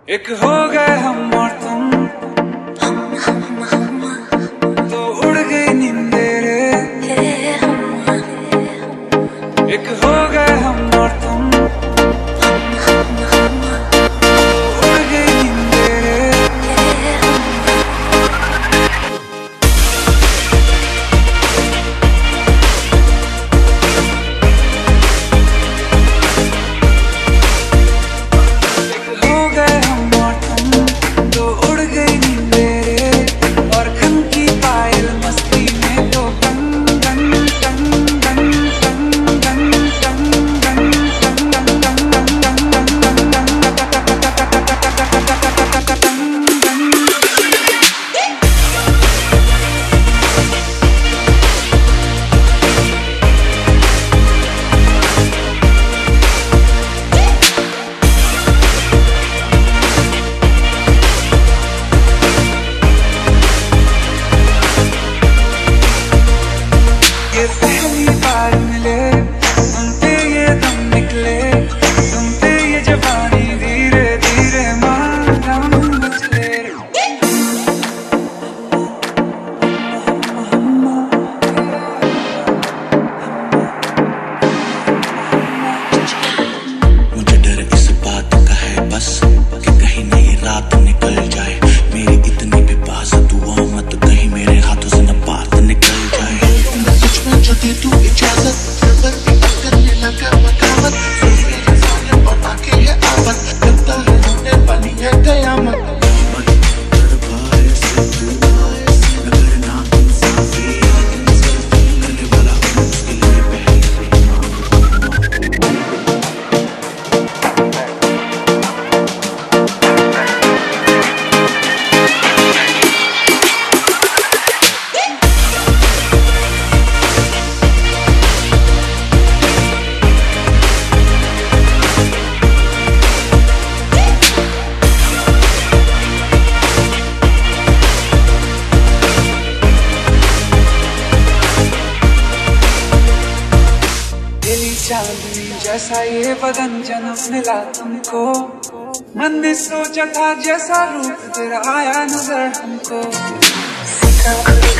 एक हो गए हम और तुम, तो उड़ गई नींदे रे। एक हो गए हम और तुम, तो उड़ गई नींदे रे। एक हो गए हम और तुम, तो उड़ गई नींदे रे। और खन की पायल मस्ती में तो टन टन टन टन टन टन टन ये पहली बार मिले, तुम पे ये दम निकले, तुम पे ये जवानी धीरे धीरे मालूम मुझे। मुझे डर इस बात का है बस कि कहीं नहीं रात निकल जाए। मेरी इतनी भी पास दुआ मत कहीं मेरे हाथों से न बात निकल जाए। कुछ में जो दे तू इजाजत पर करने लगा बगावत। सारे पता के है आफत करता है होने वाली है कयामत। चांदनी जैसा ये बदन जन्म मिला तुमको, मन ने सोचा था जैसा रूप तेरा आया नजर हमको।